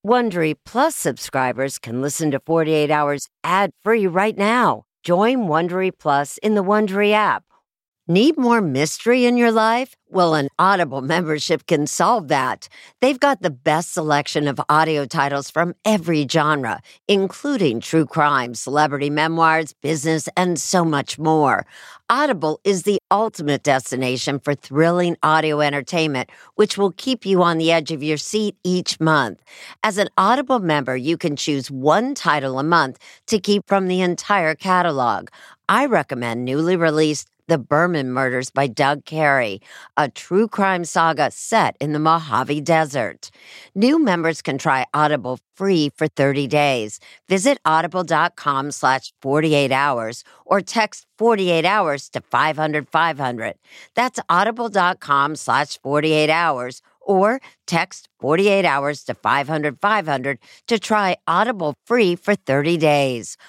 Wondery Plus subscribers can listen to 48 Hours ad-free right now. Join Wondery Plus in the Wondery app. Need more mystery in your life? Well, an Audible membership can solve that. They've got the best selection of audio titles from every genre, including true crime, celebrity memoirs, business, and so much more. Audible is the ultimate destination for thrilling audio entertainment, which will keep you on the edge of your seat each month. As an Audible member, you can choose one title a month to keep from the entire catalog. I recommend newly released The Berman Murders by Doug Carey, a true crime saga set in the Mojave Desert. New members can try Audible free for 30 days. Visit audible.com/48hours or text 48 hours to 500-500. That's audible.com/48hours or text 48 hours to 500-500 to try Audible free for 30 days.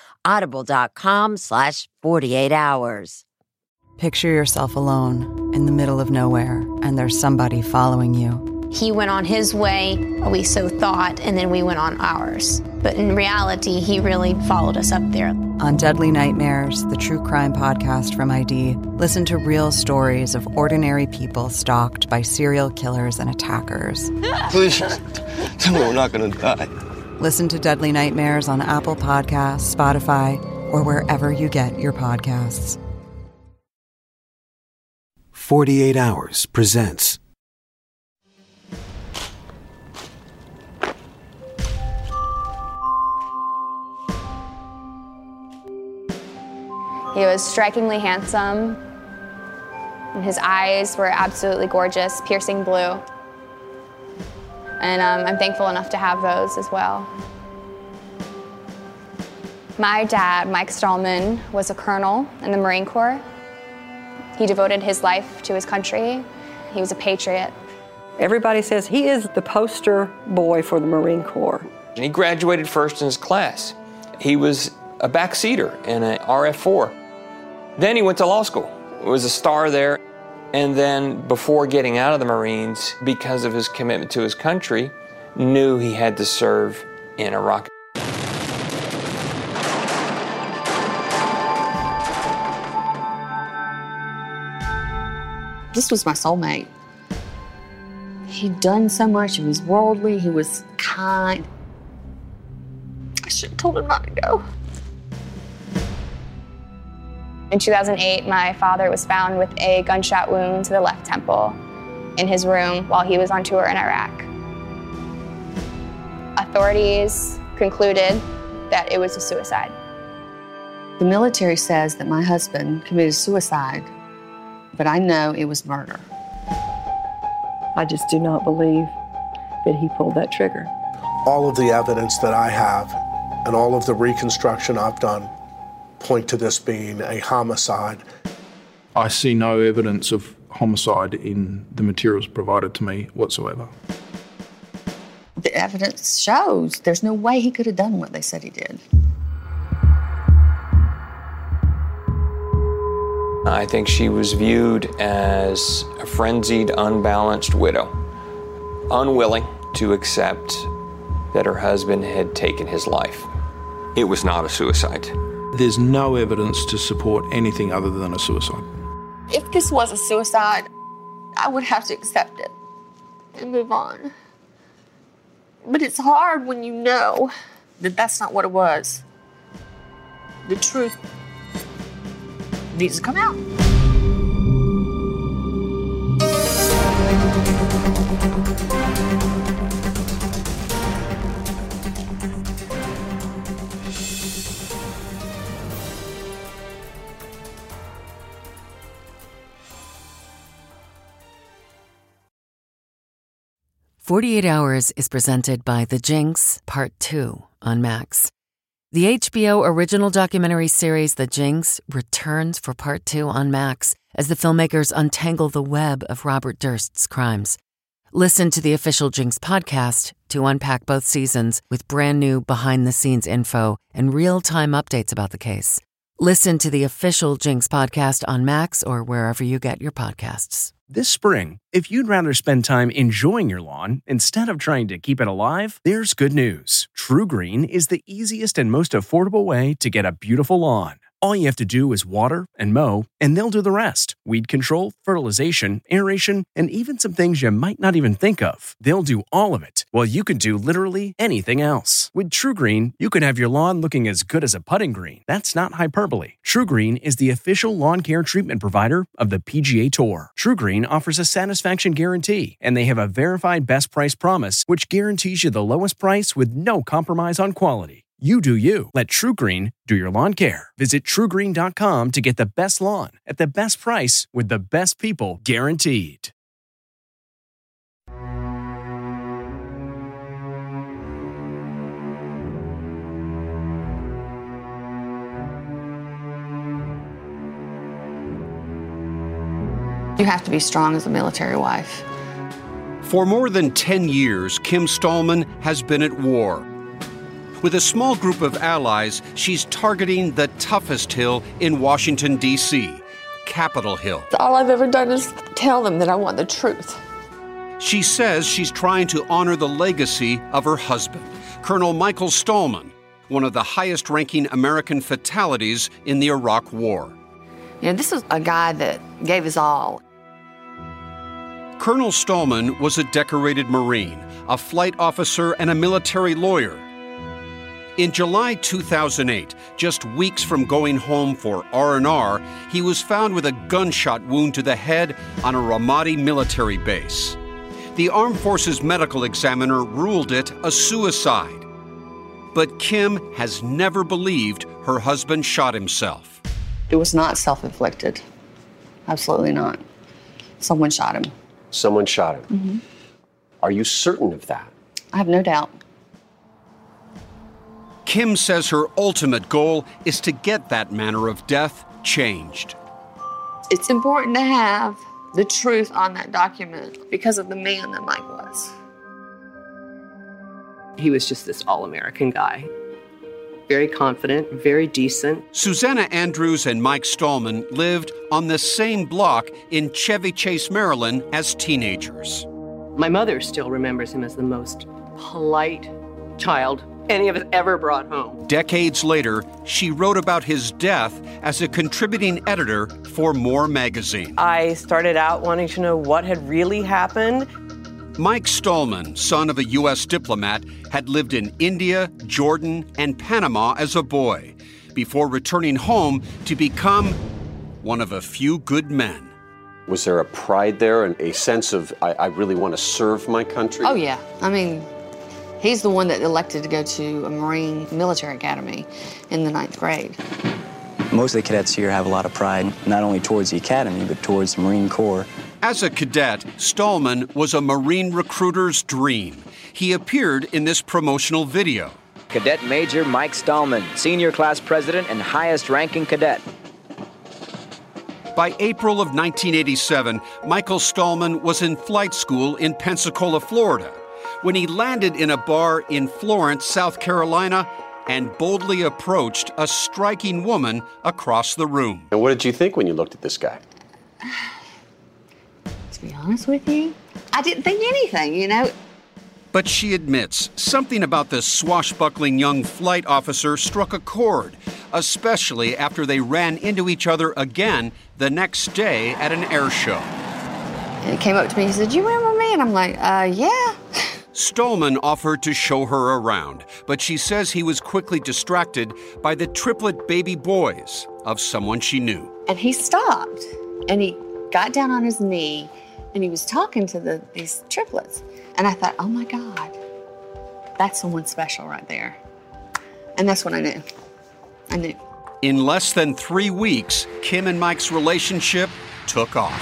Audible.com/48hours. Picture yourself alone in the middle of nowhere, and there's somebody following you. He went on his way, we so thought, and then we went on ours. But in reality, he really followed us up there. On Deadly Nightmares, the true crime podcast from ID, listen to real stories of ordinary people stalked by serial killers and attackers. Please, tell me we're not going to die. Listen to Deadly Nightmares on Apple Podcasts, Spotify, or wherever you get your podcasts. 48 Hours presents. He was strikingly handsome, and his eyes were absolutely gorgeous, piercing blue. And I'm thankful enough to have those as well. My dad, Mike Stallman, was a colonel in the Marine Corps. He devoted his life to his country. He was a patriot. Everybody says he is the poster boy for the Marine Corps. And he graduated first in his class. He was a backseater in an RF-4. Then he went to law school. He was a star there. And then before getting out of the Marines, because of his commitment to his country, knew he had to serve in Iraq. This was my soulmate. He'd done so much. He was worldly. He was kind. I should have told him not to go. In 2008, my father was found with a gunshot wound to the left temple in his room while he was on tour in Iraq. Authorities concluded that it was a suicide. The military says that my husband committed suicide, but I know it was murder. I just do not believe that he pulled that trigger. All of the evidence that I have and all of the reconstruction I've done point to this being a homicide. I see no evidence of homicide in the materials provided to me whatsoever. The evidence shows there's no way he could have done what they said he did. I think she was viewed as a frenzied, unbalanced widow, unwilling to accept that her husband had taken his life. It was not a suicide. There's no evidence to support anything other than a suicide. If this was a suicide, I would have to accept it and move on. But it's hard when you know that that's not what it was. The truth needs to come out. "48 Hours" is presented by The Jinx, Part 2 on Max. The HBO original documentary series The Jinx returns for Part 2 on Max as the filmmakers untangle the web of Robert Durst's crimes. Listen to the official Jinx podcast to unpack both seasons with brand new behind-the-scenes info and real-time updates about the case. Listen to the official Jinx podcast on Max or wherever you get your podcasts. This spring, if you'd rather spend time enjoying your lawn instead of trying to keep it alive, there's good news. TruGreen is the easiest and most affordable way to get a beautiful lawn. All you have to do is water and mow, and they'll do the rest. Weed control, fertilization, aeration, and even some things you might not even think of. They'll do all of it, while you can do literally anything else. With TruGreen, you can have your lawn looking as good as a putting green. That's not hyperbole. TruGreen is the official lawn care treatment provider of the PGA Tour. TruGreen offers a satisfaction guarantee, and they have a verified best price promise, which guarantees you the lowest price with no compromise on quality. You do you. Let TruGreen do your lawn care. Visit TruGreen.com to get the best lawn at the best price with the best people guaranteed. You have to be strong as a military wife. For more than 10 years, Kim Stallman has been at war. With a small group of allies, she's targeting the toughest hill in Washington, D.C., Capitol Hill. All I've ever done is tell them that I want the truth. She says she's trying to honor the legacy of her husband, Colonel Michael Stallman, one of the highest-ranking American fatalities in the Iraq War. You know, this is a guy that gave his all. Colonel Stallman was a decorated Marine, a flight officer, and a military lawyer. In July 2008, just weeks from going home for R&R, he was found with a gunshot wound to the head on a Ramadi military base. The Armed Forces medical examiner ruled it a suicide. But Kim has never believed her husband shot himself. It was not self-inflicted. Absolutely not. Someone shot him. Someone shot him? Mm-hmm. Are you certain of that? I have no doubt. Kim says her ultimate goal is to get that manner of death changed. It's important to have the truth on that document because of the man that Mike was. He was just this all-American guy. Very confident, very decent. Susanna Andrews and Mike Stallman lived on the same block in Chevy Chase, Maryland as teenagers. My mother still remembers him as the most polite child any of us ever brought home. Decades later, she wrote about his death as a contributing editor for More magazine. I started out wanting to know what had really happened. Mike Stallman, son of a U.S. diplomat, had lived in India, Jordan, and Panama as a boy before returning home to become one of a few good men. Was there a pride there and a sense of, I really want to serve my country? Oh, yeah. I mean, he's the one that elected to go to a Marine military academy in the 9th grade. Most of the cadets here have a lot of pride, not only towards the academy, but towards the Marine Corps. As a cadet, Stallman was a Marine recruiter's dream. He appeared in this promotional video. Cadet Major Mike Stallman, senior class president and highest ranking cadet. By April of 1987, Michael Stallman was in flight school in Pensacola, Florida, when he landed in a bar in Florence, South Carolina, and boldly approached a striking woman across the room. And what did you think when you looked at this guy? To be honest with you, I didn't think anything, you know. But she admits something about the swashbuckling young flight officer struck a chord, especially after they ran into each other again the next day at an air show. And he came up to me and said, "You remember me?" And I'm like, yeah. Stallman offered to show her around, but she says he was quickly distracted by the triplet baby boys of someone she knew. And he stopped, and he got down on his knee, and he was talking to these triplets. And I thought, oh my God, that's someone special right there. And that's when I knew. I knew. In less than 3 weeks, Kim and Mike's relationship took off.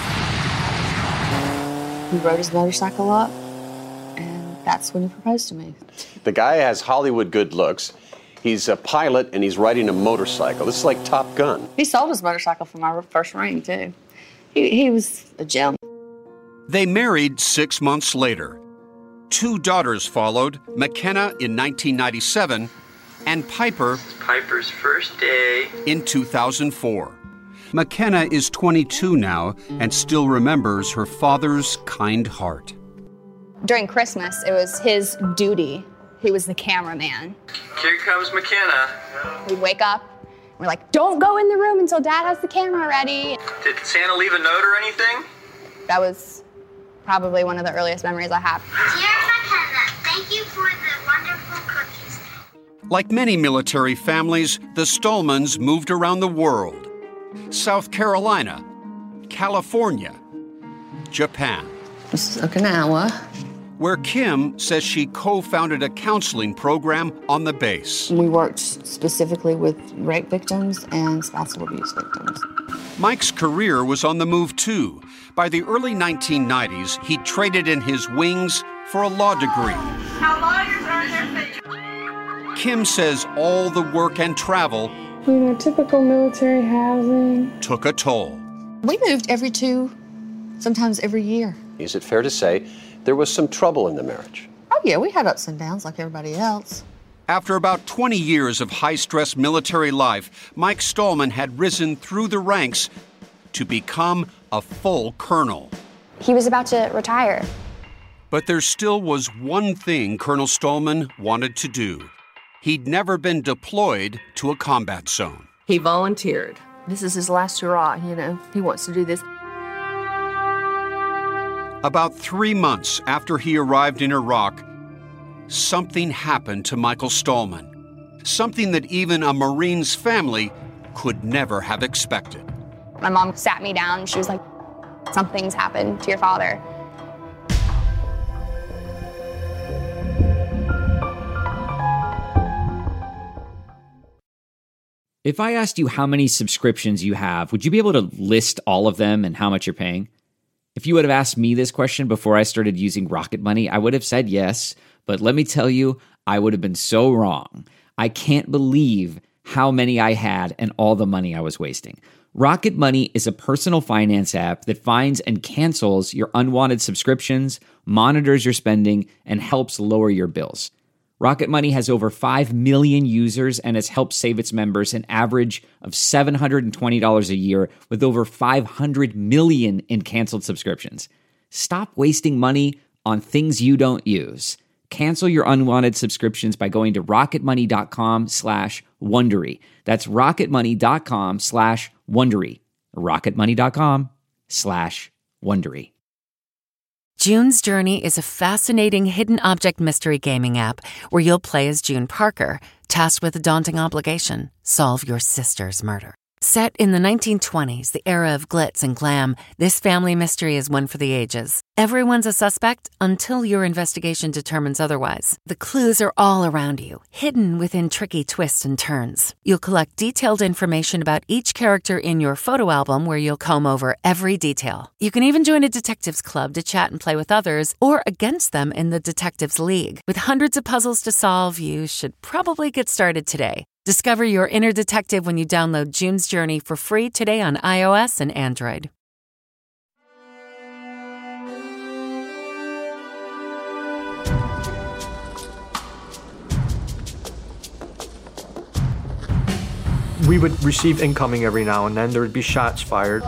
He rode his motorcycle up, and that's when he proposed to me. The guy has Hollywood good looks. He's a pilot, and he's riding a motorcycle. This is like Top Gun. He sold his motorcycle for my first ring, too. He was a gem. They married 6 months later. 2 daughters followed, McKenna in 1997 and and Piper Piper's first day in 2004. McKenna is 22 now and still remembers her father's kind heart. During Christmas, it was his duty. He was the cameraman. Here comes McKenna. We'd wake up, and we're like, don't go in the room until Dad has the camera ready. Did Santa leave a note or anything? That was probably one of the earliest memories I have. Dear McKenna, thank you for the wonderful cookies. Like many military families, the Stallmans moved around the world. South Carolina, California, Japan. This is Okinawa. Where Kim says she co-founded a counseling program on the base. We worked specifically with rape victims and spousal abuse victims. Mike's career was on the move too. By the early 1990s, he traded in his wings for a law degree. How lawyers earn their fee. Kim says all the work and travel, typical military housing, took a toll. We moved every 2, sometimes every year. Is it fair to say there was some trouble in the marriage? Oh yeah, we had ups and downs like everybody else. After about 20 years of high-stress military life, Mike Stallman had risen through the ranks to become a full colonel. He was about to retire. But there still was one thing Colonel Stallman wanted to do. He'd never been deployed to a combat zone. He volunteered. This is his last hurrah, He wants to do this. About 3 months after he arrived in Iraq, something happened to Michael Stallman. Something that even a Marine's family could never have expected. My mom sat me down and she was like, something's happened to your father. If I asked you how many subscriptions you have, would you be able to list all of them and how much you're paying? If you would have asked me this question before I started using Rocket Money, I would have said yes, but let me tell you, I would have been so wrong. I can't believe how many I had and all the money I was wasting. Rocket Money is a personal finance app that finds and cancels your unwanted subscriptions, monitors your spending, and helps lower your bills. Rocket Money has over 5 million users and has helped save its members an average of $720 a year with over 500 million in canceled subscriptions. Stop wasting money on things you don't use. Cancel your unwanted subscriptions by going to rocketmoney.com/Wondery. That's rocketmoney.com/Wondery. rocketmoney.com/Wondery. June's Journey is a fascinating hidden object mystery gaming app where you'll play as June Parker, tasked with a daunting obligation: solve your sister's murder. Set in the 1920s, the era of glitz and glam, this family mystery is one for the ages. Everyone's a suspect until your investigation determines otherwise. The clues are all around you, hidden within tricky twists and turns. You'll collect detailed information about each character in your photo album where you'll comb over every detail. You can even join a detectives club to chat and play with others or against them in the Detectives League. With hundreds of puzzles to solve, you should probably get started today. Discover your inner detective when you download June's Journey for free today on iOS and Android. We would receive incoming every now and then. There would be shots fired.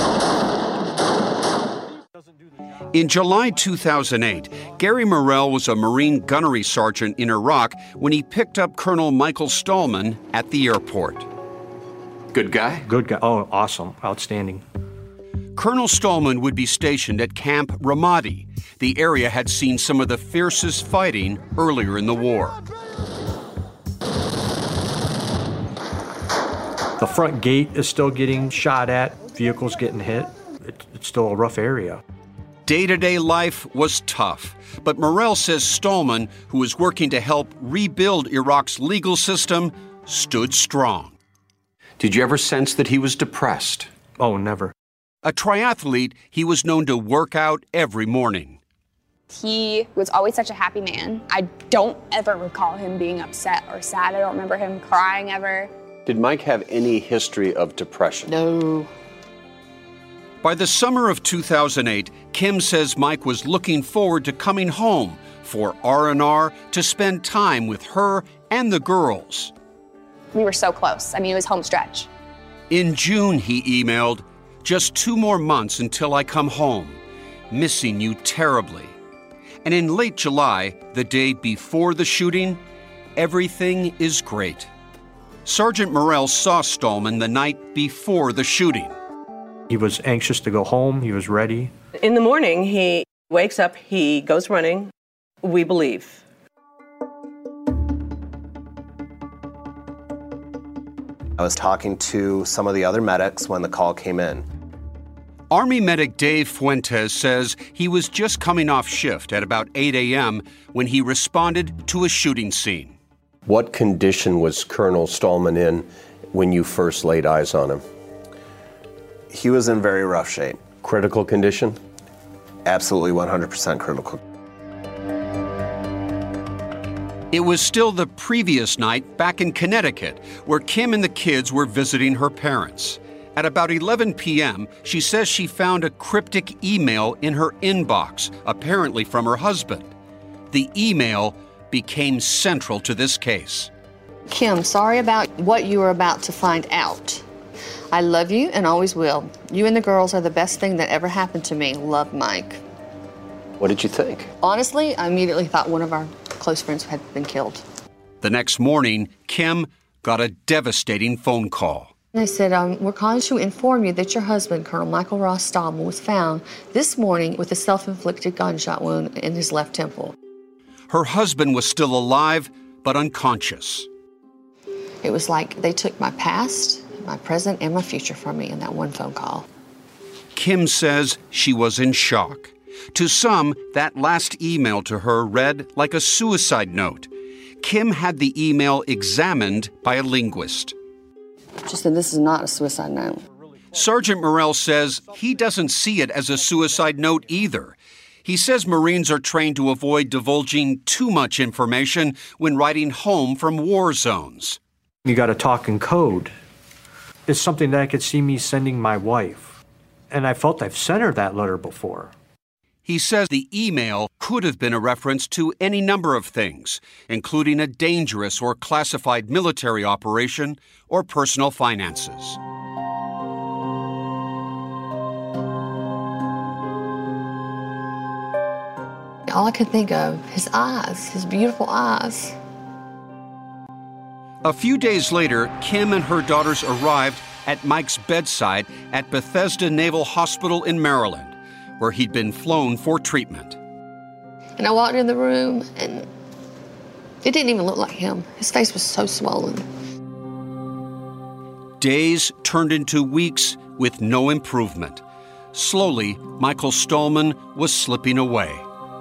In July 2008, Gary Morrell was a Marine gunnery sergeant in Iraq when he picked up Colonel Michael Stallman at the airport. Good guy? Good guy. Oh, awesome. Outstanding. Colonel Stallman would be stationed at Camp Ramadi. The area had seen some of the fiercest fighting earlier in the war. The front gate is still getting shot at. Vehicles getting hit. It's still a rough area. Day-to-day life was tough, but Morrell says Stallman, who was working to help rebuild Iraq's legal system, stood strong. Did you ever sense that he was depressed? Oh, never. A triathlete, he was known to work out every morning. He was always such a happy man. I don't ever recall him being upset or sad. I don't remember him crying ever. Did Mike have any history of depression? No. By the summer of 2008, Kim says Mike was looking forward to coming home for R&R to spend time with her and the girls. We were so close. I mean, it was home stretch. In June, he emailed, "Just 2 more months until I come home. Missing you terribly." And in late July, the day before the shooting, "Everything is great." Sergeant Morrell saw Stallman the night before the shooting. He was anxious to go home. He was ready. In the morning, he wakes up, he goes running, we believe. I was talking to some of the other medics when the call came in. Army medic Dave Fuentes says he was just coming off shift at about 8 a.m. when he responded to a shooting scene. What condition was Colonel Stallman in when you first laid eyes on him? He was in very rough shape. Critical condition? Absolutely 100% critical. It was still the previous night back in Connecticut, where Kim and the kids were visiting her parents. At about 11 p.m., she says she found a cryptic email in her inbox, apparently from her husband. The email became central to this case. Kim, sorry about what you were about to find out. I love you and always will. You and the girls are the best thing that ever happened to me. Love, Mike. What did you think? Honestly, I immediately thought one of our close friends had been killed. The next morning, Kim got a devastating phone call. They said, we're calling to inform you that your husband, Colonel Michael Ross Stallman, was found this morning with a self-inflicted gunshot wound in his left temple. Her husband was still alive, but unconscious. It was like they took my past, my present, and my future from me in that one phone call. Kim says she was in shock. To some, that last email to her read like a suicide note. Kim had the email examined by a linguist. She said, this is not a suicide note. Sergeant Morrell says he doesn't see it as a suicide note either. He says Marines are trained to avoid divulging too much information when writing home from war zones. You got to talk in code. It's something that I could see me sending my wife. And I felt I've sent her that letter before. He says the email could have been a reference to any number of things, including a dangerous or classified military operation or personal finances. All I could think of, his eyes, his beautiful eyes. A few days later, Kim and her daughters arrived at Mike's bedside at Bethesda Naval Hospital in Maryland, where he'd been flown for treatment. And I walked in the room, and it didn't even look like him. His face was so swollen. Days turned into weeks with no improvement. Slowly, Michael Stallman was slipping away.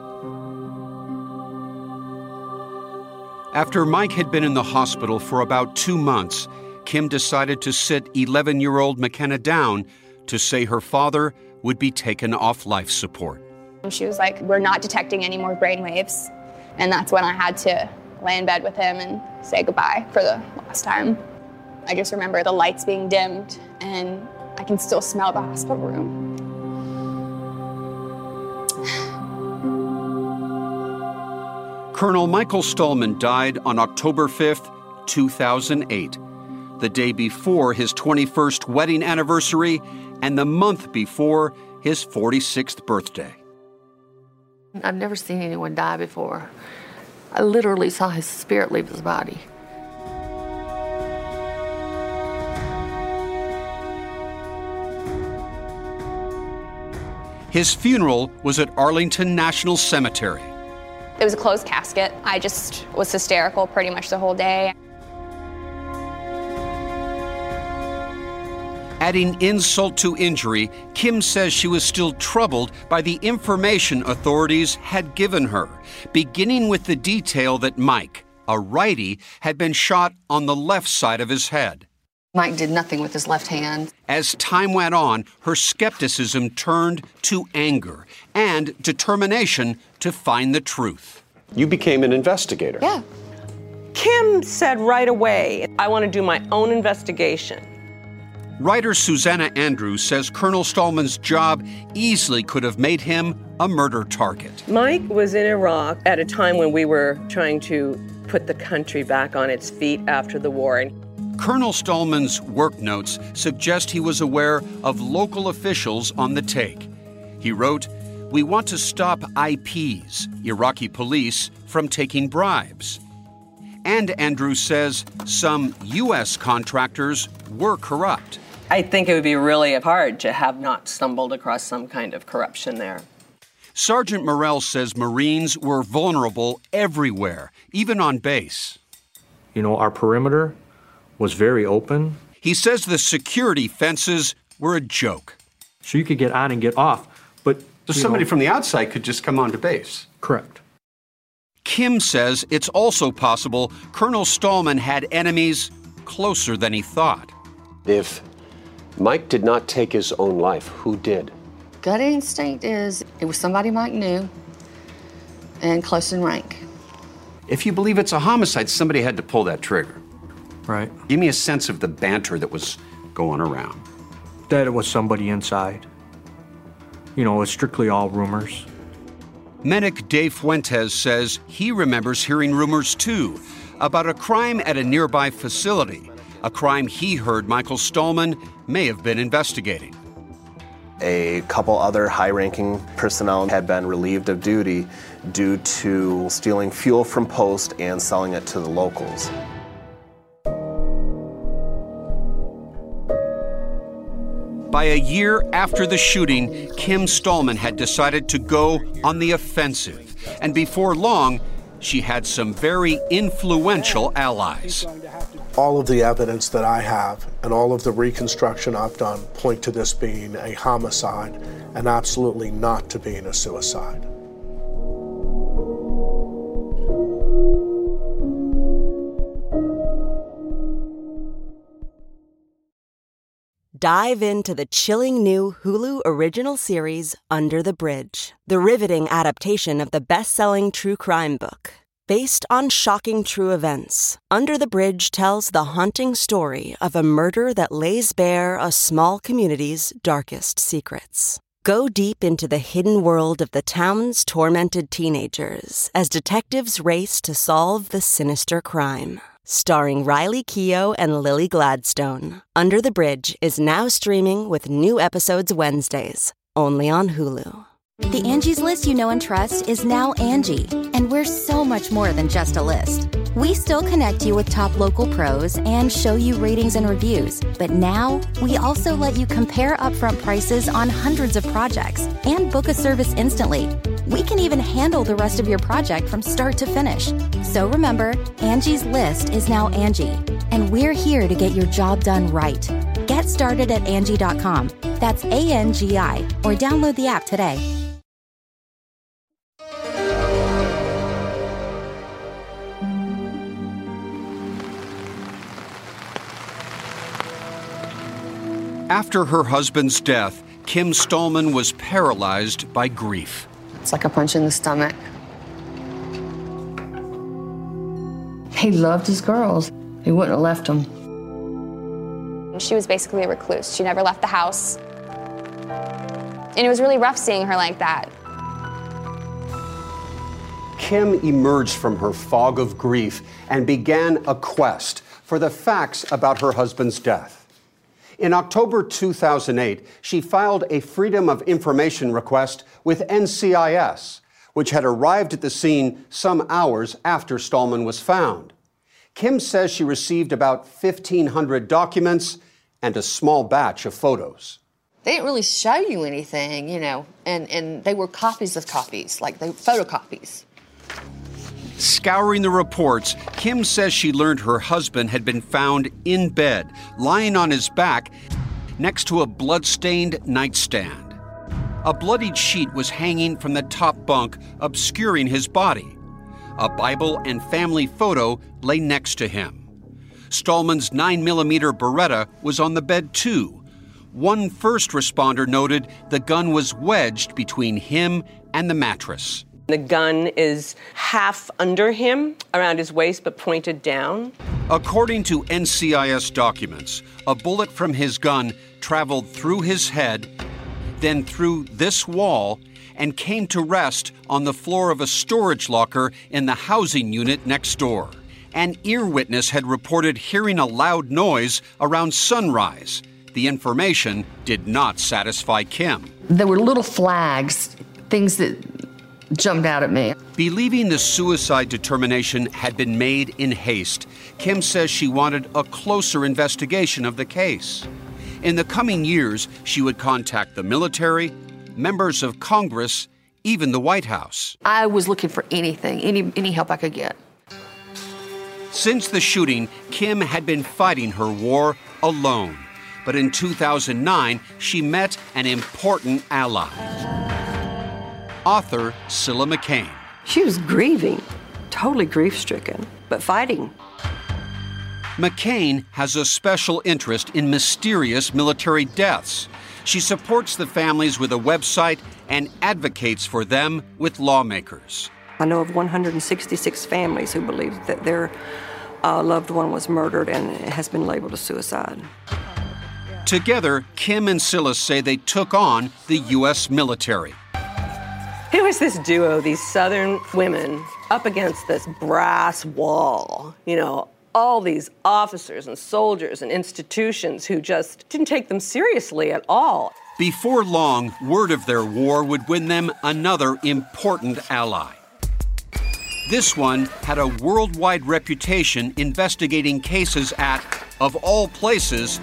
After Mike had been in the hospital for about 2 months, Kim decided to sit 11-year-old McKenna down to say her father would be taken off life support. She was like, we're not detecting any more brain waves. And that's when I had to lay in bed with him and say goodbye for the last time. I just remember the lights being dimmed, and I can still smell the hospital room. Colonel Michael Stallman died on October 5th, 2008, the day before his 21st wedding anniversary and the month before his 46th birthday. I've never seen anyone die before. I literally saw his spirit leave his body. His funeral was at Arlington National Cemetery. It was a closed casket. I just was hysterical pretty much the whole day. Adding insult to injury, Kim says she was still troubled by the information authorities had given her, beginning with the detail that Mike, a righty, had been shot on the left side of his head. Mike did nothing with his left hand. As time went on, her skepticism turned to anger and determination to find the truth. You became an investigator. Yeah. Kim said right away, I want to do my own investigation. Writer Susanna Andrews says Colonel Stallman's job easily could have made him a murder target. Mike was in Iraq at a time when we were trying to put the country back on its feet after the war. And Colonel Stallman's work notes suggest he was aware of local officials on the take. He wrote, "We want to stop IPs, Iraqi police, from taking bribes." And Andrews says some U.S. contractors were corrupt. I think it would be really hard to have not stumbled across some kind of corruption there. Sergeant Morrell says Marines were vulnerable everywhere, even on base. You know, our perimeter was very open. He says the security fences were a joke. So you could get on and get off, but... So somebody from the outside could just come onto base? Correct. Kim says it's also possible Colonel Stallman had enemies closer than he thought. If Mike did not take his own life, who did? Gut instinct is it was somebody Mike knew and close in rank. If you believe it's a homicide, somebody had to pull that trigger. Right. Give me a sense of the banter that was going around. That it was somebody inside. You know, it's strictly all rumors. Medic Dave Fuentes says he remembers hearing rumors, too, about a crime at a nearby facility, a crime he heard Michael Stallman may have been investigating. A couple other high-ranking personnel had been relieved of duty due to stealing fuel from post and selling it to the locals. By a year after the shooting, Kim Stallman had decided to go on the offensive. And before long, she had some very influential allies. All of the evidence that I have and all of the reconstruction I've done point to this being a homicide and absolutely not to being a suicide. Dive into the chilling new Hulu original series, Under the Bridge, the riveting adaptation of the best-selling true crime book. Based on shocking true events, Under the Bridge tells the haunting story of a murder that lays bare a small community's darkest secrets. Go deep into the hidden world of the town's tormented teenagers as detectives race to solve the sinister crime. Starring Riley Keough and Lily Gladstone, Under the Bridge is now streaming with new episodes Wednesdays, only on Hulu. The Angie's List you know and trust is now Angie, and we're so much more than just a list. We still connect you with top local pros and show you ratings and reviews, but now we also let you compare upfront prices on hundreds of projects and book a service instantly. We can even handle the rest of your project from start to finish. So remember, Angie's List is now Angie, and we're here to get your job done right. Get started at Angie.com. That's ANGI, or download the app today. After her husband's death, Kim Stallman was paralyzed by grief. It's like a punch in the stomach. He loved his girls. He wouldn't have left them. She was basically a recluse. She never left the house. And it was really rough seeing her like that. Kim emerged from her fog of grief and began a quest for the facts about her husband's death. In October 2008, she filed a Freedom of Information request with NCIS, which had arrived at the scene some hours after Stallman was found. Kim says she received about 1,500 documents and a small batch of photos. They didn't really show you anything, you know, and they were copies of copies, like they photocopies. Scouring the reports, Kim says she learned her husband had been found in bed, lying on his back next to a blood-stained nightstand. A bloodied sheet was hanging from the top bunk, obscuring his body. A Bible and family photo lay next to him. Stallman's 9mm Beretta was on the bed, too. One first responder noted the gun was wedged between him and the mattress. The gun is half under him, around his waist, but pointed down. According to NCIS documents, a bullet from his gun traveled through his head, then through this wall, and came to rest on the floor of a storage locker in the housing unit next door. An ear witness had reported hearing a loud noise around sunrise. The information did not satisfy Kim. There were little flags, things that jumped out at me. Believing the suicide determination had been made in haste, Kim says she wanted a closer investigation of the case. In the coming years, she would contact the military, members of Congress, even the White House. I was looking for anything, any help I could get. Since the shooting, Kim had been fighting her war alone. But in 2009, she met an important ally. Author Cilla McCain. She was grieving, totally grief-stricken, but fighting. McCain has a special interest in mysterious military deaths. She supports the families with a website and advocates for them with lawmakers. I know of 166 families who believe that their loved one was murdered and has been labeled a suicide. Together, Kim and Cilla say they took on the U.S. military. It was this duo, these Southern women, up against this brass wall. You know, all these officers and soldiers and institutions who just didn't take them seriously at all. Before long, word of their war would win them another important ally. This one had a worldwide reputation investigating cases at, of all places,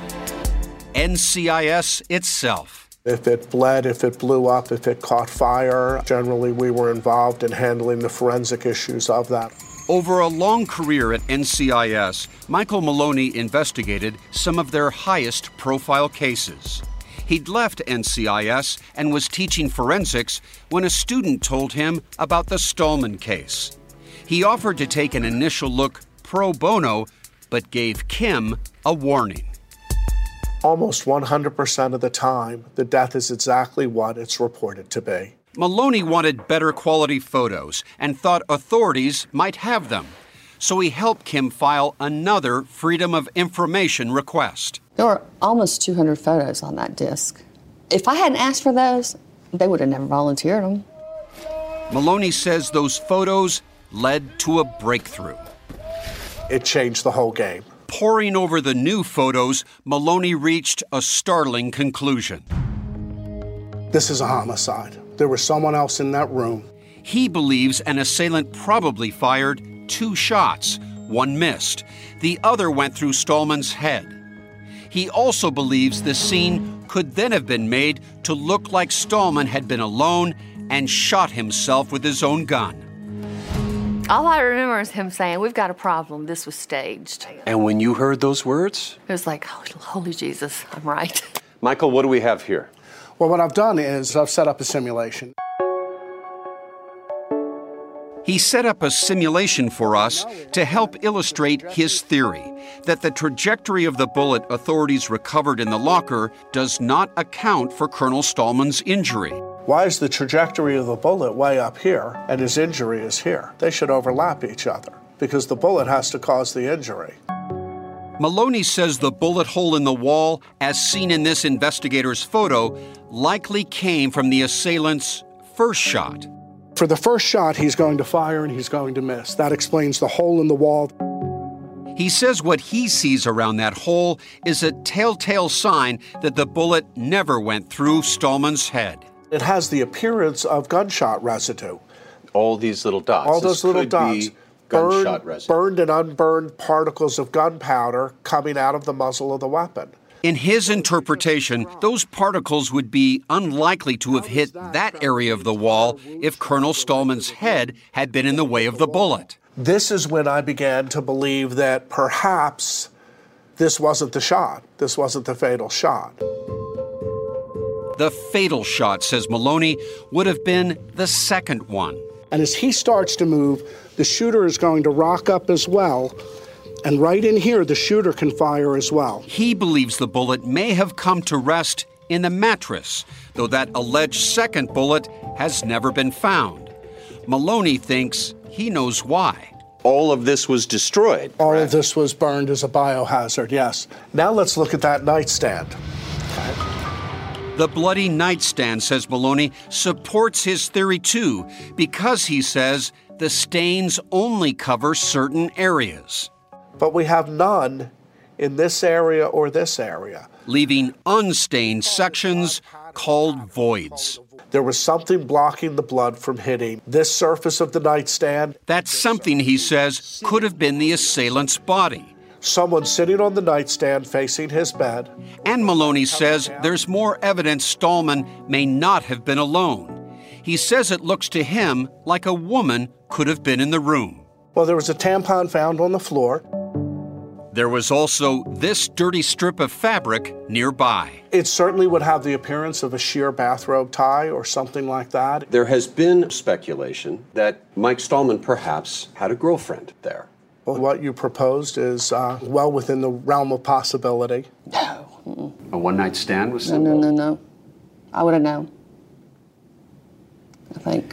NCIS itself. If it bled, if it blew up, if it caught fire, generally we were involved in handling the forensic issues of that. Over a long career at NCIS, Michael Maloney investigated some of their highest profile cases. He'd left NCIS and was teaching forensics when a student told him about the Stallman case. He offered to take an initial look pro bono, but gave Kim a warning. Almost 100% of the time, the death is exactly what it's reported to be. Maloney wanted better quality photos and thought authorities might have them. So he helped Kim file another Freedom of Information request. There were almost 200 photos on that disc. If I hadn't asked for those, they would have never volunteered them. Maloney says those photos led to a breakthrough. It changed the whole game. Poring over the new photos, Maloney reached a startling conclusion. This is a homicide. There was someone else in that room. He believes an assailant probably fired 2 shots. One missed. The other went through Stallman's head. He also believes the scene could then have been made to look like Stallman had been alone and shot himself with his own gun. All I remember is him saying, "We've got a problem. This was staged." And when you heard those words? It was like, holy Jesus, I'm right. Michael, what do we have here? Well, what I've done is I've set up a simulation. He set up a simulation for us to help illustrate his theory that the trajectory of the bullet authorities recovered in the locker does not account for Colonel Stallman's injury. Why is the trajectory of the bullet way up here and his injury is here? They should overlap each other because the bullet has to cause the injury. Maloney says the bullet hole in the wall, as seen in this investigator's photo, likely came from the assailant's first shot. For the first shot, he's going to fire and he's going to miss. That explains the hole in the wall. He says what he sees around that hole is a telltale sign that the bullet never went through Stallman's head. It has the appearance of gunshot residue. All these little dots. All those little dots. Gunshot residue. Burned and unburned particles of gunpowder coming out of the muzzle of the weapon. In his interpretation, those particles would be unlikely to have hit that area of the wall if Colonel Stallman's head had been in the way of the bullet. This is when I began to believe that perhaps this wasn't the shot. This wasn't the fatal shot. The fatal shot, says Maloney, would have been the second one. And as he starts to move, the shooter is going to rock up as well. And right in here, the shooter can fire as well. He believes the bullet may have come to rest in the mattress, though that alleged second bullet has never been found. Maloney thinks he knows why. All of this was destroyed. All of this was burned as a biohazard, yes. Now let's look at that nightstand. Okay. The bloody nightstand, says Maloney, supports his theory too, because he says the stains only cover certain areas. But we have none in this area or this area, leaving unstained sections called voids. There was something blocking the blood from hitting this surface of the nightstand. That something, he says, could have been the assailant's body. Someone sitting on the nightstand facing his bed. And Maloney says there's more evidence Stallman may not have been alone. He says it looks to him like a woman could have been in the room. Well, there was a tampon found on the floor. There was also this dirty strip of fabric nearby. It certainly would have the appearance of a sheer bathrobe tie or something like that. There has been speculation that Mike Stallman perhaps had a girlfriend there. Well, what you proposed is well within the realm of possibility. No. A one-night stand was simple? No. I would have known, I think.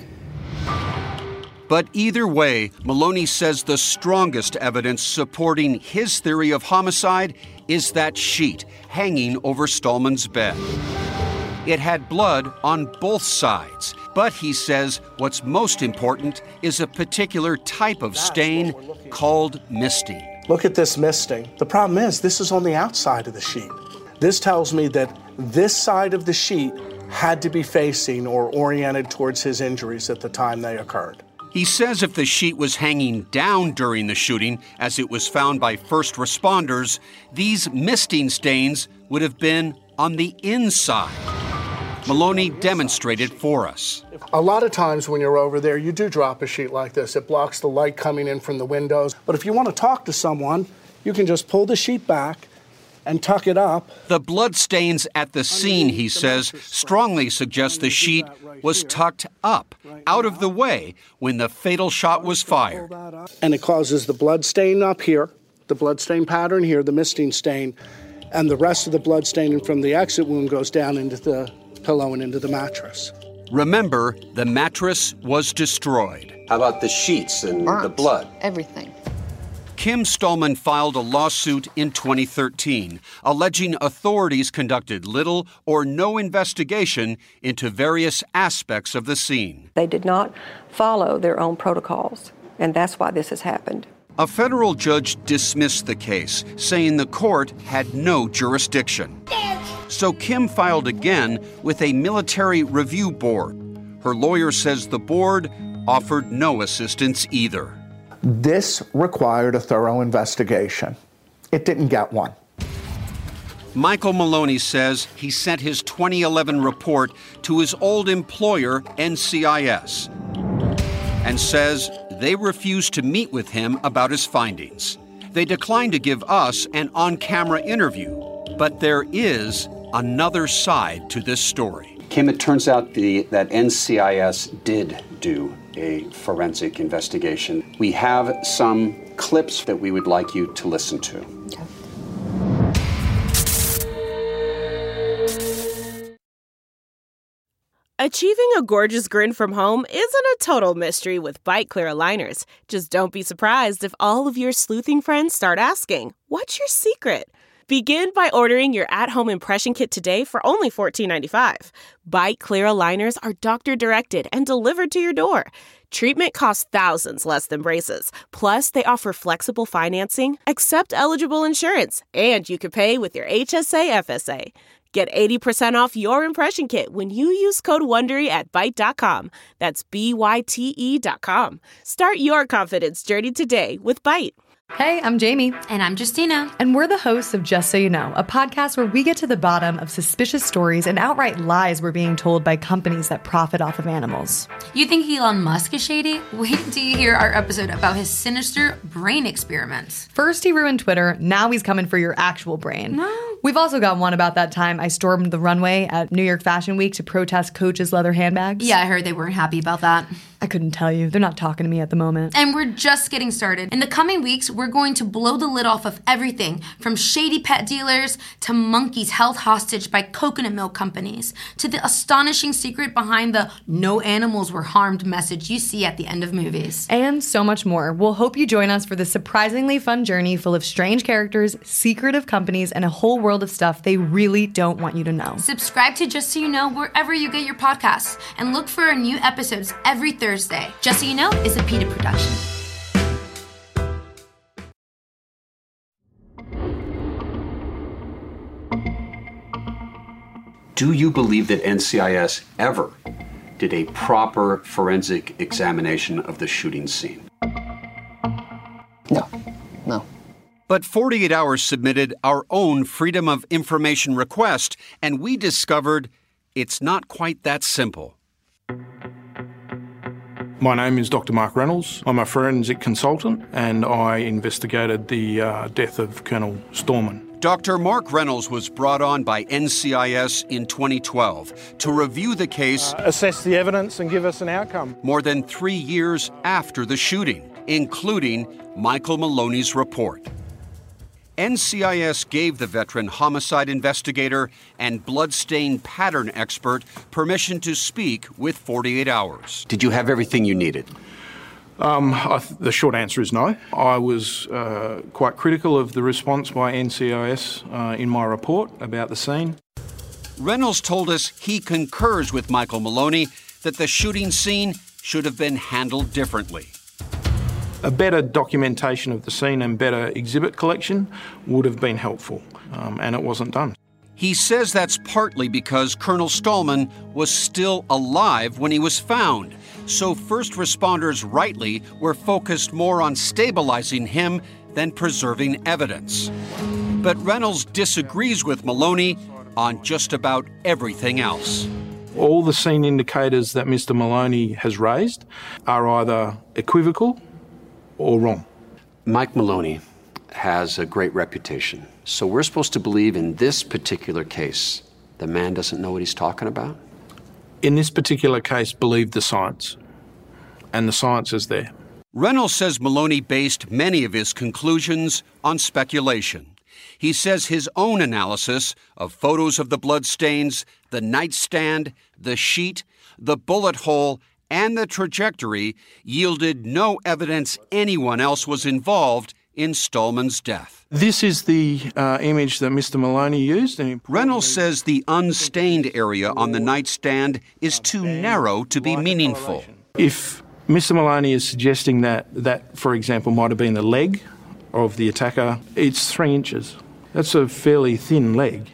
But either way, Maloney says the strongest evidence supporting his theory of homicide is that sheet hanging over Stallman's bed. It had blood on both sides, but he says what's most important is a particular type of stain called misting. Look at this misting. The problem is this is on the outside of the sheet. This tells me that this side of the sheet had to be facing or oriented towards his injuries at the time they occurred. He says if the sheet was hanging down during the shooting, as it was found by first responders, these misting stains would have been on the inside. Maloney demonstrated for us. A lot of times when you're over there, you do drop a sheet like this. It blocks the light coming in from the windows. But if you want to talk to someone, you can just pull the sheet back and tuck it up. The blood stains at the scene, he says, strongly suggest the sheet was tucked up, out of the way, when the fatal shot was fired. And it causes the blood stain up here, the blood stain pattern here, the misting stain, and the rest of the blood staining from the exit wound goes down into the pillow and into the mattress. Remember, the mattress was destroyed. How about the sheets and the blood? Everything. Kim Stallman filed a lawsuit in 2013, alleging authorities conducted little or no investigation into various aspects of the scene. They did not follow their own protocols, and that's why this has happened. A federal judge dismissed the case, saying the court had no jurisdiction. So Kim filed again with a military review board. Her lawyer says the board offered no assistance either. This required a thorough investigation. It didn't get one. Michael Maloney says he sent his 2011 report to his old employer, NCIS, and says they refused to meet with him about his findings. They declined to give us an on-camera interview, but there is another side to this story. Kim, it turns out that NCIS did do a forensic investigation. We have some clips that we would like you to listen to. Okay. Achieving a gorgeous grin from home isn't a total mystery with Byte Clear aligners. Just don't be surprised if all of your sleuthing friends start asking, "What's your secret?" Begin by ordering your at-home impression kit today for only $14.95. Byte Clear aligners are doctor-directed and delivered to your door. Treatment costs thousands less than braces. Plus, they offer flexible financing, accept eligible insurance, and you can pay with your HSA FSA. Get 80% off your impression kit when you use code WONDERY at Byte.com. That's BYTE.com. Start your confidence journey today with Byte. Hey, I'm Jamie. And I'm Justina. And we're the hosts of Just So You Know, a podcast where we get to the bottom of suspicious stories and outright lies we're being told by companies that profit off of animals. You think Elon Musk is shady? Wait till you hear our episode about his sinister brain experiments. First he ruined Twitter, now he's coming for your actual brain. No. We've also got one about that time I stormed the runway at New York Fashion Week to protest Coach's leather handbags. Yeah, I heard they weren't happy about that. I couldn't tell you. They're not talking to me at the moment. And we're just getting started. In the coming weeks, we're going to blow the lid off of everything from shady pet dealers to monkeys held hostage by coconut milk companies to the astonishing secret behind the "no animals were harmed" message you see at the end of movies. And so much more. We'll hope you join us for this surprisingly fun journey full of strange characters, secretive companies, and a whole world world of stuff they really don't want you to know. Subscribe to Just So You Know wherever you get your podcasts and look for our new episodes every Thursday. Just So You Know is a PETA production. Do you believe that NCIS ever did a proper forensic examination of the shooting scene? No. But 48 Hours submitted our own Freedom of Information request, and we discovered it's not quite that simple. My name is Dr. Mark Reynolds. I'm a forensic consultant, and I investigated the death of Colonel Stallman. Dr. Mark Reynolds was brought on by NCIS in 2012 to review the case, Assess the evidence and give us an outcome. More than 3 years after the shooting, including Michael Maloney's report. NCIS gave the veteran homicide investigator and bloodstain pattern expert permission to speak with 48 Hours. Did you have everything you needed? The short answer is no. I was quite critical of the response by NCIS in my report about the scene. Reynolds told us he concurs with Michael Maloney that the shooting scene should have been handled differently. A better documentation of the scene and better exhibit collection would have been helpful, and it wasn't done. He says that's partly because Colonel Stallman was still alive when he was found, so first responders rightly were focused more on stabilizing him than preserving evidence. But Reynolds disagrees with Maloney on just about everything else. All the scene indicators that Mr. Maloney has raised are either equivocal or wrong. Mike Maloney has a great reputation, so we're supposed to believe in this particular case the man doesn't know what he's talking about? In this particular case, believe the science, and the science is there. Reynolds says Maloney based many of his conclusions on speculation. He says his own analysis of photos of the bloodstains, the nightstand, the sheet, the bullet hole, and the trajectory yielded no evidence anyone else was involved in Stallman's death. This is the image that Mr. Maloney used. Reynolds says the unstained area on the nightstand is too narrow to be meaningful. If Mr. Maloney is suggesting that, for example, might have been the leg of the attacker, it's 3 inches. That's a fairly thin leg.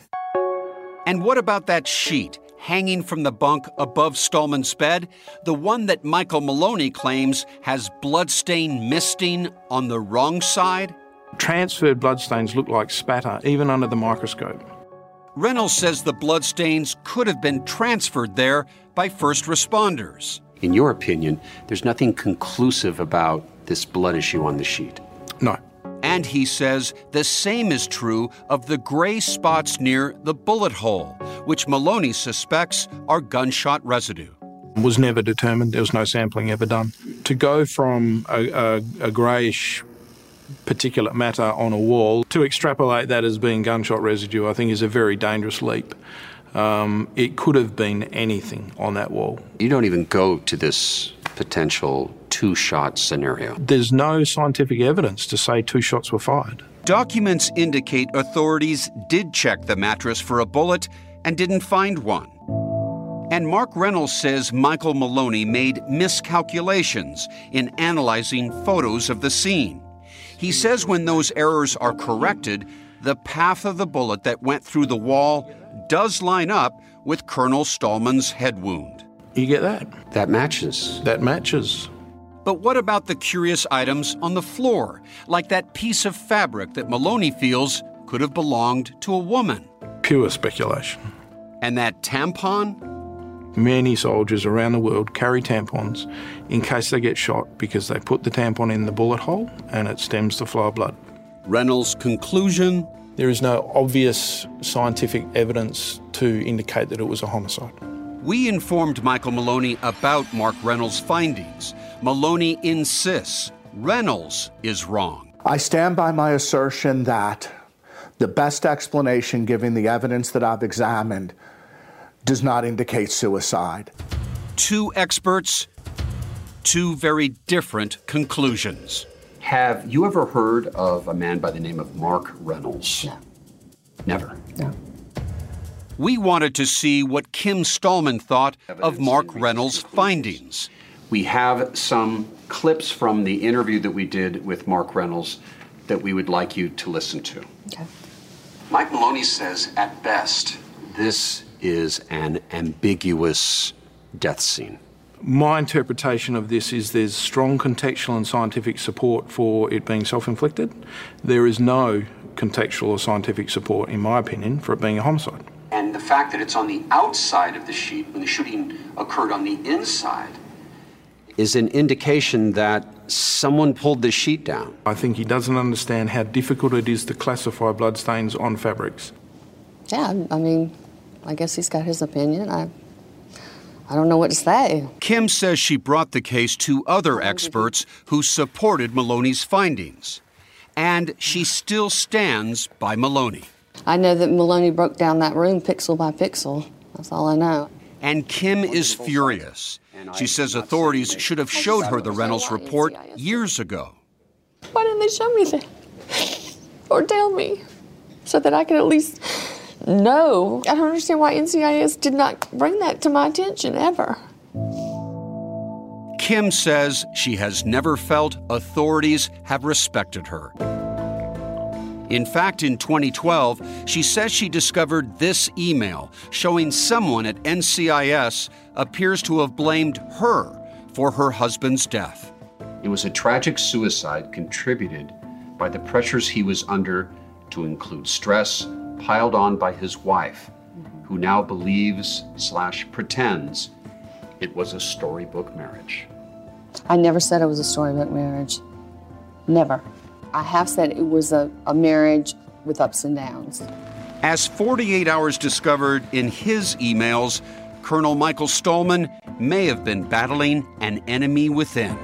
And what about that sheet hanging from the bunk above Stallman's bed, the one that Michael Maloney claims has bloodstain misting on the wrong side? Transferred bloodstains look like spatter, even under the microscope. Reynolds says the bloodstains could have been transferred there by first responders. In your opinion, there's nothing conclusive about this blood issue on the sheet? No. And he says the same is true of the gray spots near the bullet hole, which Maloney suspects are gunshot residue. Was never determined. There was no sampling ever done. To go from a greyish particulate matter on a wall to extrapolate that as being gunshot residue, I think is a very dangerous leap. It could have been anything on that wall. You don't even go to this potential two-shot scenario. There's no scientific evidence to say 2 shots were fired. Documents indicate authorities did check the mattress for a bullet and didn't find one. And Mark Reynolds says Michael Maloney made miscalculations in analyzing photos of the scene. He says when those errors are corrected, the path of the bullet that went through the wall does line up with Colonel Stallman's head wound. You get that? That matches. That matches. But what about the curious items on the floor, like that piece of fabric that Maloney feels could have belonged to a woman? Pure speculation. And that tampon? Many soldiers around the world carry tampons in case they get shot because they put the tampon in the bullet hole and it stems the flow of blood. Reynolds' conclusion? There is no obvious scientific evidence to indicate that it was a homicide. We informed Michael Maloney about Mark Reynolds' findings. Maloney insists Reynolds is wrong. I stand by my assertion that the best explanation, given the evidence that I've examined, does not indicate suicide. 2 experts, 2 very different conclusions. Have you ever heard of a man by the name of Mark Reynolds? No. Never. No. We wanted to see what Kim Stallman thought of Mark Reynolds' findings. We have some clips from the interview that we did with Mark Reynolds that we would like you to listen to. Okay. Mike Maloney says, at best, this is an ambiguous death scene. My interpretation of this is there's strong contextual and scientific support for it being self-inflicted. There is no contextual or scientific support, in my opinion, for it being a homicide. And the fact that it's on the outside of the sheet when the shooting occurred on the inside is an indication that someone pulled the sheet down. I think he doesn't understand how difficult it is to classify bloodstains on fabrics. Yeah, I mean, I guess he's got his opinion. I don't know what to say. Kim says she brought the case to other experts who supported Maloney's findings. And she still stands by Maloney. I know that Maloney broke down that room pixel by pixel. That's all I know. And Kim is furious. She says authorities should have showed her the Reynolds report years ago. Why didn't they show me that? Or tell me? So that I could at least know. I don't understand why NCIS did not bring that to my attention ever. Kim says she has never felt authorities have respected her. In fact, in 2012, she says she discovered this email showing someone at NCIS appears to have blamed her for her husband's death. It was a tragic suicide contributed by the pressures he was under, to include stress piled on by his wife, who now believes/pretends it was a storybook marriage. I never said it was a storybook marriage. Never. I have said it was a marriage with ups and downs. As 48 Hours discovered in his emails, Colonel Michael Stallman may have been battling an enemy within.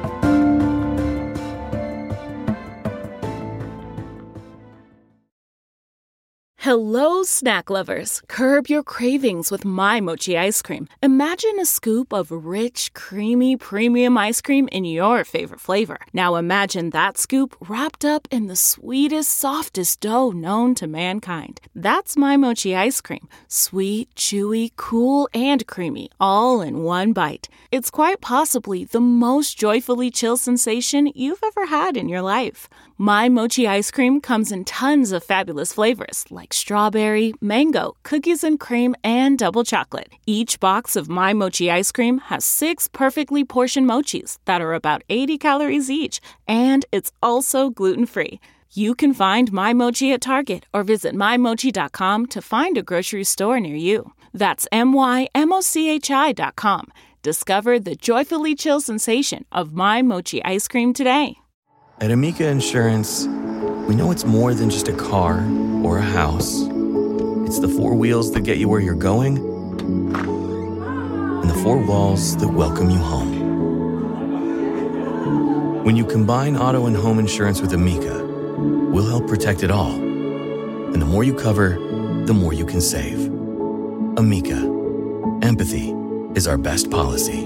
Hello, snack lovers. Curb your cravings with My Mochi ice cream. Imagine a scoop of rich, creamy, premium ice cream in your favorite flavor. Now imagine that scoop wrapped up in the sweetest, softest dough known to mankind. That's My Mochi ice cream. Sweet, chewy, cool, and creamy, all in one bite. It's quite possibly the most joyfully chill sensation you've ever had in your life. My Mochi ice cream comes in tons of fabulous flavors like strawberry, mango, cookies and cream, and double chocolate. Each box of My Mochi ice cream has 6 perfectly portioned mochis that are about 80 calories each, and it's also gluten-free. You can find My Mochi at Target or visit mymochi.com to find a grocery store near you. That's mymochi.com. Discover the joyfully chill sensation of My Mochi ice cream today. At Amica Insurance, we know it's more than just a car or a house. It's the 4 wheels that get you where you're going and the 4 walls that welcome you home. When you combine auto and home insurance with Amica, we'll help protect it all. And the more you cover, the more you can save. Amica. Empathy is our best policy.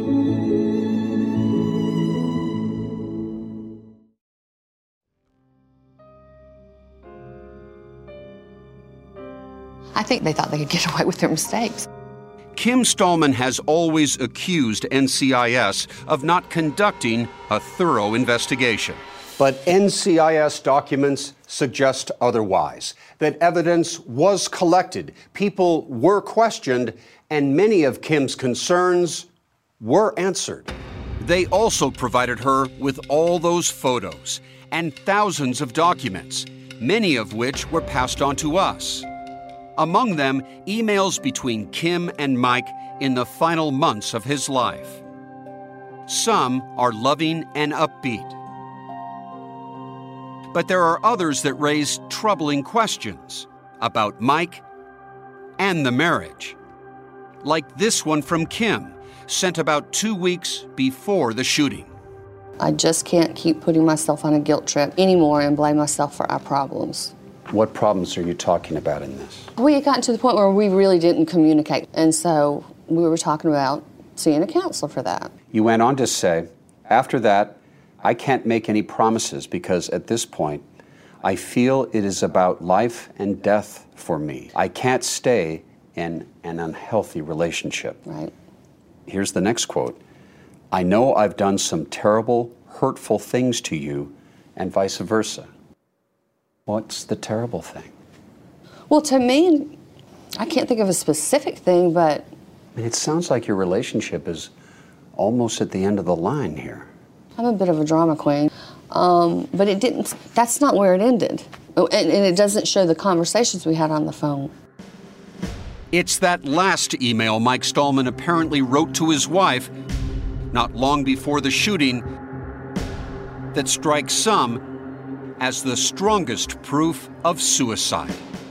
I think they thought they could get away with their mistakes. Kim Stallman has always accused NCIS of not conducting a thorough investigation. But NCIS documents suggest otherwise, that evidence was collected, people were questioned, and many of Kim's concerns were answered. They also provided her with all those photos and thousands of documents, many of which were passed on to us. Among them, emails between Kim and Mike in the final months of his life. Some are loving and upbeat. But there are others that raise troubling questions about Mike and the marriage. Like this one from Kim, sent about 2 weeks before the shooting. I just can't keep putting myself on a guilt trip anymore and blame myself for our problems. What problems are you talking about in this? We had gotten to the point where we really didn't communicate, and so we were talking about seeing a counselor for that. You went on to say, after that, I can't make any promises because at this point, I feel it is about life and death for me. I can't stay in an unhealthy relationship. Right. Here's the next quote. I know I've done some terrible, hurtful things to you, and vice versa. What's the terrible thing? Well, to me, I can't think of a specific thing, but... It sounds like your relationship is almost at the end of the line here. I'm a bit of a drama queen, but it didn't. That's not where it ended. And it doesn't show the conversations we had on the phone. It's that last email Mike Stallman apparently wrote to his wife not long before the shooting that strikes some as the strongest proof of suicide.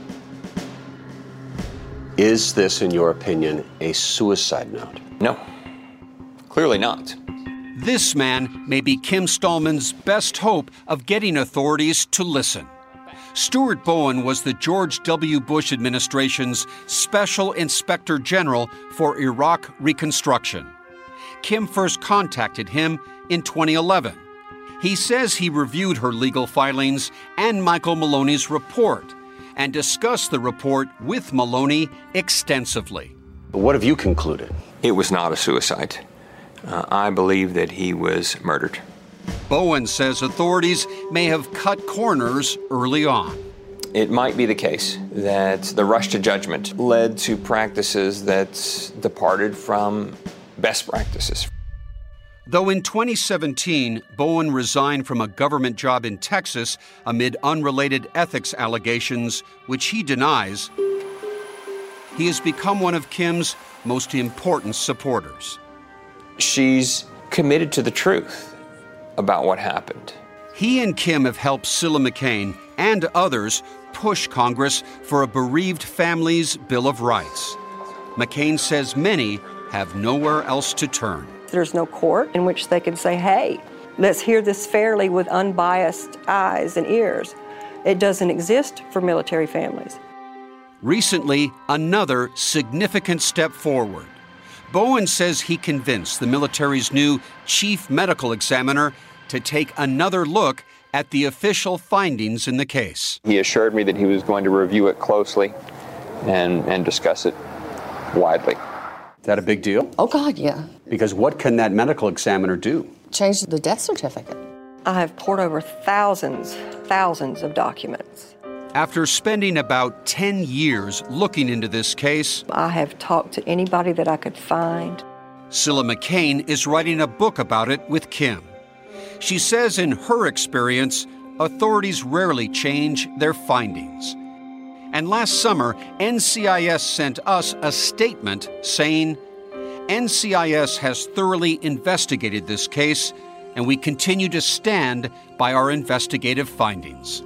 Is this, in your opinion, a suicide note? No, clearly not. This man may be Kim Stallman's best hope of getting authorities to listen. Stuart Bowen was the George W. Bush administration's Special Inspector General for Iraq Reconstruction. Kim first contacted him in 2011. He says he reviewed her legal filings and Michael Maloney's report and discussed the report with Maloney extensively. What have you concluded? It was not a suicide. I believe that he was murdered. Bowen says authorities may have cut corners early on. It might be the case that the rush to judgment led to practices that departed from best practices. Though in 2017, Bowen resigned from a government job in Texas amid unrelated ethics allegations, which he denies, he has become one of Kim's most important supporters. She's committed to the truth about what happened. He and Kim have helped Cilla McCain and others push Congress for a bereaved families' Bill of Rights. McCain says many have nowhere else to turn. There's no court in which they can say, hey, let's hear this fairly with unbiased eyes and ears. It doesn't exist for military families. Recently, another significant step forward. Bowen says he convinced the military's new chief medical examiner to take another look at the official findings in the case. He assured me that he was going to review it closely and discuss it widely. Is that a big deal? Oh, God, yeah. Because what can that medical examiner do? Change the death certificate. I have poured over thousands of documents. After spending about 10 years looking into this case, I have talked to anybody that I could find. Cilla McCain is writing a book about it with Kim. She says in her experience, authorities rarely change their findings. And last summer, NCIS sent us a statement saying, NCIS has thoroughly investigated this case, and we continue to stand by our investigative findings.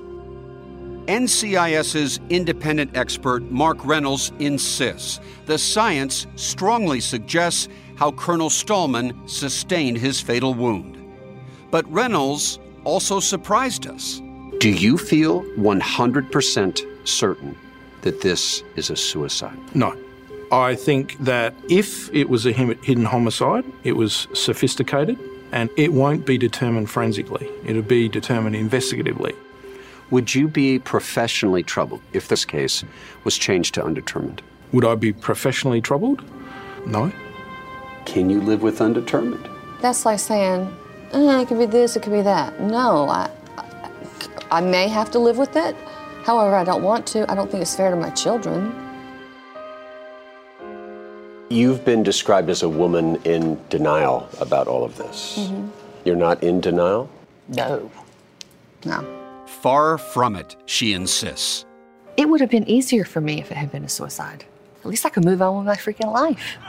NCIS's independent expert Mark Reynolds insists the science strongly suggests how Colonel Stallman sustained his fatal wound. But Reynolds also surprised us. Do you feel 100% certain that this is a suicide? No. I think that if it was a hidden homicide, it was sophisticated, and it won't be determined forensically. It'll be determined investigatively. Would you be professionally troubled if this case was changed to undetermined? Would I be professionally troubled? No. Can you live with undetermined? That's like saying, it could be this, it could be that. No, I may have to live with it. However, I don't want to. I don't think it's fair to my children. You've been described as a woman in denial about all of this. Mm-hmm. You're not in denial? No. No. Far from it, she insists. It would have been easier for me if it had been a suicide. At least I could move on with my freaking life.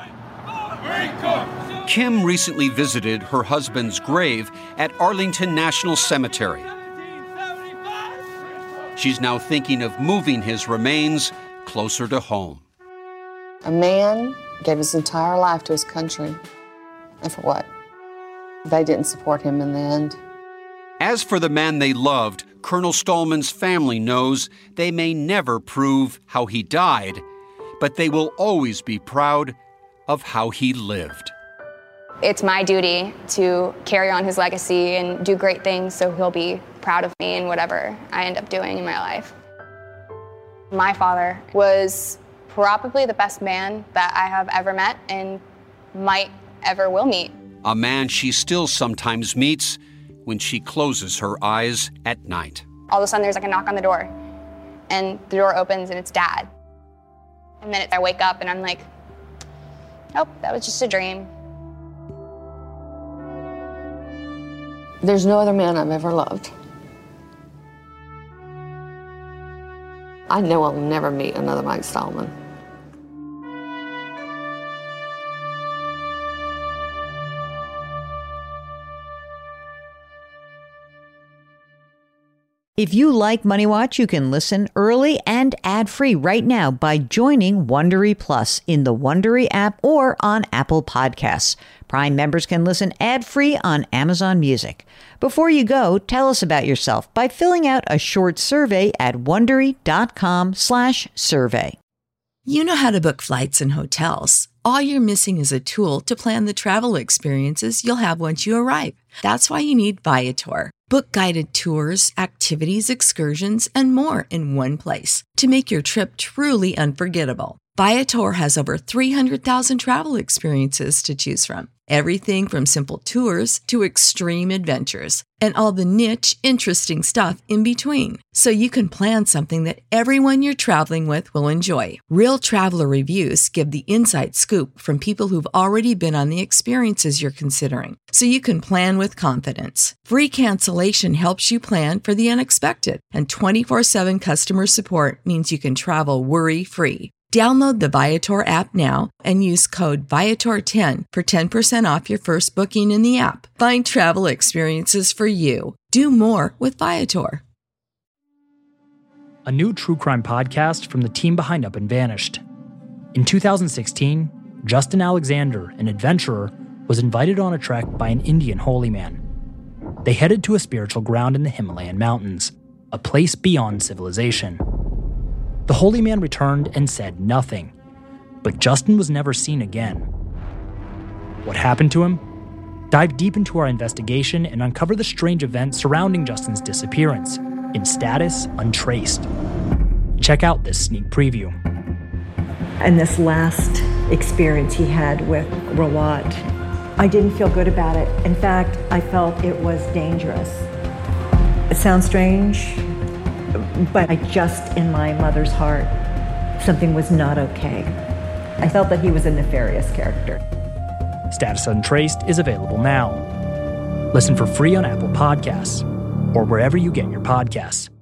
Kim recently visited her husband's grave at Arlington National Cemetery. She's now thinking of moving his remains closer to home. A man gave his entire life to his country. And for what? They didn't support him in the end. As for the man they loved, Colonel Stallman's family knows they may never prove how he died, but they will always be proud of how he lived. It's my duty to carry on his legacy and do great things so he'll be proud of me in whatever I end up doing in my life. My father was probably the best man that I have ever met and might ever will meet. A man she still sometimes meets when she closes her eyes at night. All of a sudden there's like a knock on the door and the door opens and it's Dad. And then I wake up and I'm like, oh, that was just a dream. There's no other man I've ever loved. I know I'll never meet another Mike Stallman. If you like Money Watch, you can listen early and ad-free right now by joining Wondery Plus in the Wondery app or on Apple Podcasts. Prime members can listen ad-free on Amazon Music. Before you go, tell us about yourself by filling out a short survey at Wondery.com/survey. You know how to book flights and hotels. All you're missing is a tool to plan the travel experiences you'll have once you arrive. That's why you need Viator. Book guided tours, activities, excursions, and more in one place to make your trip truly unforgettable. Viator has over 300,000 travel experiences to choose from. Everything from simple tours to extreme adventures and all the niche, interesting stuff in between. So you can plan something that everyone you're traveling with will enjoy. Real traveler reviews give the inside scoop from people who've already been on the experiences you're considering. So you can plan with confidence. Free cancellation helps you plan for the unexpected. And 24/7 customer support means you can travel worry-free. Download the Viator app now and use code Viator10 for 10% off your first booking in the app. Find travel experiences for you. Do more with Viator. A new true crime podcast from the team behind Up and Vanished. In 2016, Justin Alexander, an adventurer, was invited on a trek by an Indian holy man. They headed to a spiritual ground in the Himalayan mountains, a place beyond civilization. The holy man returned and said nothing, but Justin was never seen again. What happened to him? Dive deep into our investigation and uncover the strange events surrounding Justin's disappearance in Status Untraced. Check out this sneak preview. And this last experience he had with Rawat, I didn't feel good about it. In fact, I felt it was dangerous. It sounds strange, but I just, in my mother's heart, something was not okay. I felt that he was a nefarious character. Status Untraced is available now. Listen for free on Apple Podcasts or wherever you get your podcasts.